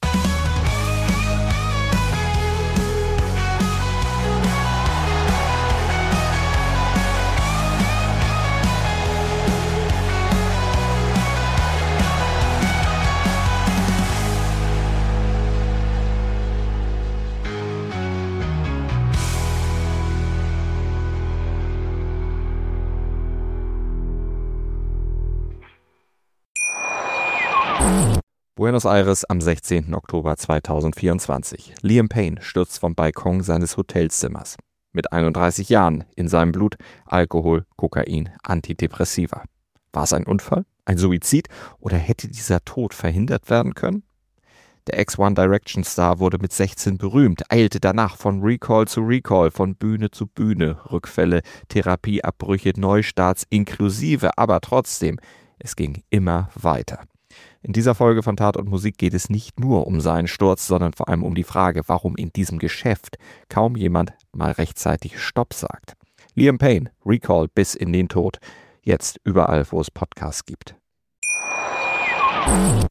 Buenos Aires am 16. Oktober 2024. Liam Payne stürzt vom Balkon seines Hotelzimmers. Mit 31 Jahren, in seinem Blut Alkohol, Kokain, Antidepressiva. War es ein Unfall Ein Suizid oder hätte dieser Tod verhindert werden können? Der Ex-One Direction Star wurde mit 16 berühmt, eilte danach von Recall zu Recall, von Bühne zu Bühne, Rückfälle, Therapieabbrüche, Neustarts inklusive, aber trotzdem, es ging immer weiter. In dieser Folge von Tat und Musik geht es nicht nur um seinen Sturz, sondern vor allem um die Frage, warum in diesem Geschäft kaum jemand mal rechtzeitig Stopp sagt. Liam Payne, Recall bis in den Tod, jetzt überall, wo es Podcasts gibt.